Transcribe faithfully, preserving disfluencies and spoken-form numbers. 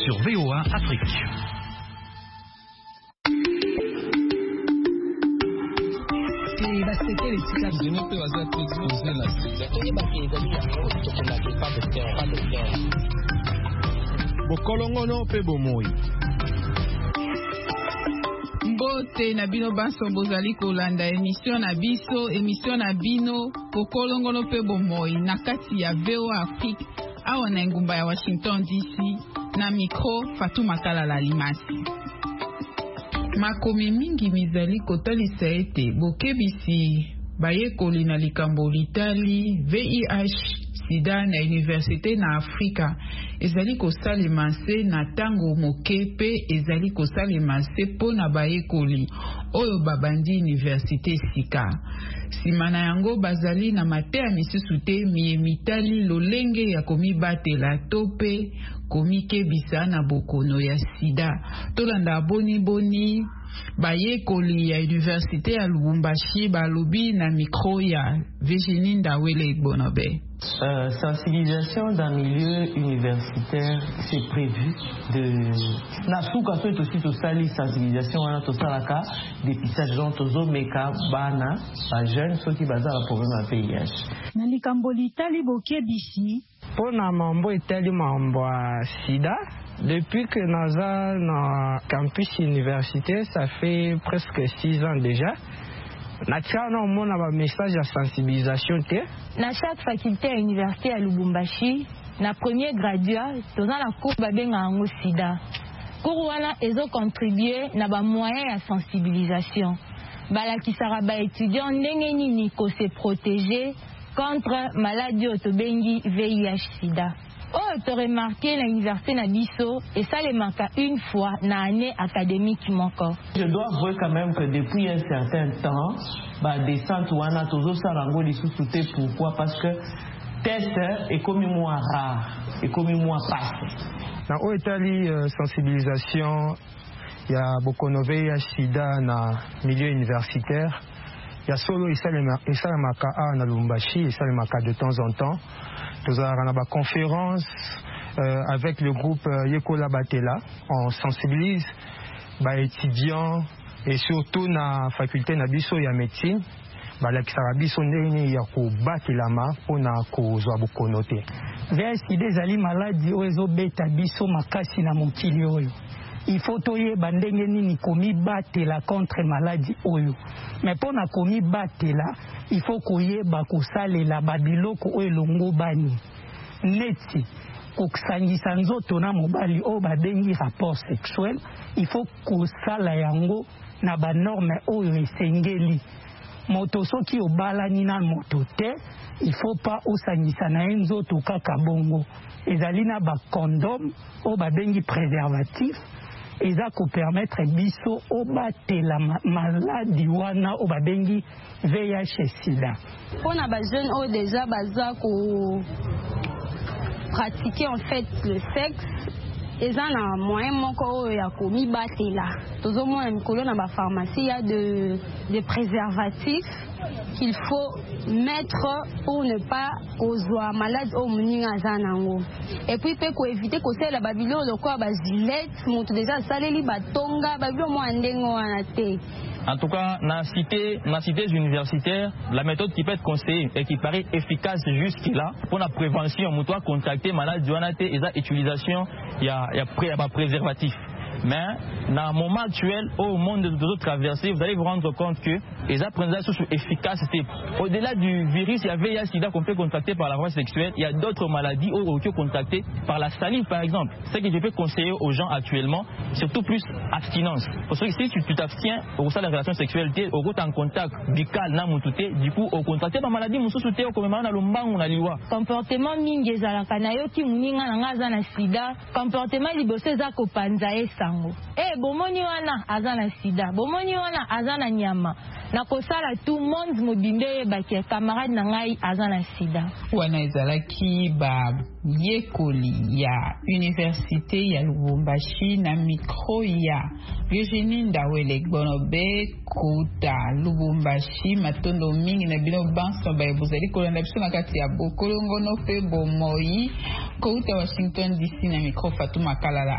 sur V O A Afrique. Bokolongono pe bomoi. Mbote na bino banso bozali kolanda émission na biso émission na bino bokolongono pe bomoi na kati ya V O A Afrique awa na ngumba ya Washington D C na micro Fatou Makalala Limasi. Makomi mingi mizali kotalisa ete bokebisi bayekoli na likambo litali V I H sida na université na Afrika ezali kosalema se na tango moke pe ezali kosalema se pona bayekoli oyo babandi université sika. Simana yango bazali na matea misusu te mie mitali lolenge ya komibatela tope komikebisa na bokono ya sida. Tolanda boni boni bayekoli ya université ya Lubumbashi balobi na micro ya Virginie Ndawele Bonobe. Euh, sensibilisation dans le milieu universitaire, c'est prévu de nasuka so aussi to sali sensibilisation wana to salaka dépistage donc tozo meka bana ba jeunes ceux qui baza la problème ya V I H. Na likambo litali bokebisi pona mambo etali mambo sida. Depuis que naza na campus universitaire, ça fait presque six ans déjà. Natia na mona ba message de sensibilisation te. Na chaque faculté à l'université à Lubumbashi, na premier graduat, dans la cour babenga ango sida. Cour wana ezo contribuer na ba moyen ya sensibilisation. Bala kisara ba étudiant ndenge nini ko se protéger contre maladie otobengi V I H sida. Oh, tu as remarqué l'université Nabiso et ça les manque une fois dans l'année académique encore. Je dois avouer quand même que depuis un certain temps, bah, des centres où on a toujours ça rango les sous-soutés. Pourquoi? Parce que test est comme moi rare, est comme moi passé. Dans l'Italie, euh, sensibilisation, il y a beaucoup de V I H sida dans le milieu universitaire. Il y a solo et ça les maka à Lubumbashi et ça les maka de temps en temps. Nous avons une conférence euh, avec le groupe euh, Yekola Batela. On sensibilise les étudiants et surtout dans la faculté de médecine. La biso ndenge ya ko batela ma pona ko zwa bokonote. V I H sida ezali maladi oyo ezobeta biso makasi na mokili oyo. Il faut toyeba ndenge nini komibatela contre maladie oyo. Mais pona komibatela, il faut koyeba kosalela babiloko oyo longo bani. Neti kokusangisa nzoto na mobali oyo babengi rapport sexuel, il faut kosala yango na ba norme oyo esengeli. Moto soki obalani na moto te, il faut pas osangisa na nzoto kaka bongo. Ezali na ba condom oyo babengi préservatif. Eza ko permettre biso obatela maladie wana obabengi V I H sida. Pona ba jeune o déjà baza ko pratiquer en fait le sexe. Eza na moyen moko ya ko mi batela. Tozo mo mikolo na ba pharmacie ya de de préservatifs qu'il faut mettre pour ne pas kozwa malade au muninga zanango. Et puis peut ko éviter ko sela babilo lokwa ba gilet mutu déjà saleli batonga babilo mo andengo wana te. En tout cas, dans la cité, dans la cité universitaire, la méthode qui peut être conseillée et qui paraît efficace jusque-là pour la prévention, on doit contacter malade et la utilisation, il y a, il y a, il y a pas préservatif. Mais dans le moment actuel, au monde de d'autres traversées, vous allez vous rendre compte que les apprentissages sont efficacité. Au-delà du virus, il y a V I H sida qu'on peut contacter par la voie sexuelle. Il y a d'autres maladies qu'on peut contacter par la salive, par exemple. C'est ce que je peux conseiller aux gens actuellement, surtout plus abstinence. Parce que si tu t'abstiens au sein de la relation sexuelle, au gros en contact buccal, du coup, au contacté par maladie, au souté, au commémorant, au na liwa. Comportement mingi za kanayo ki muninga na ngaza na sida. Comportement libosé za kopanza esa. Eh, bomoni wana azana sida, bomoni wana azana nyama. Na kosala tout monde mobimbe baki camarade na ngai azana sida. Wana ezalaki ba yekoli ya université ya Lubumbashi na micro ya Virginie Ndawele Bonobe kuta Lubumbashi matondo mingi na bino banso ba bozali kolanda biso na kati ya bokolongono pe bomoi kuta Washington D C na micro Fatou Makalala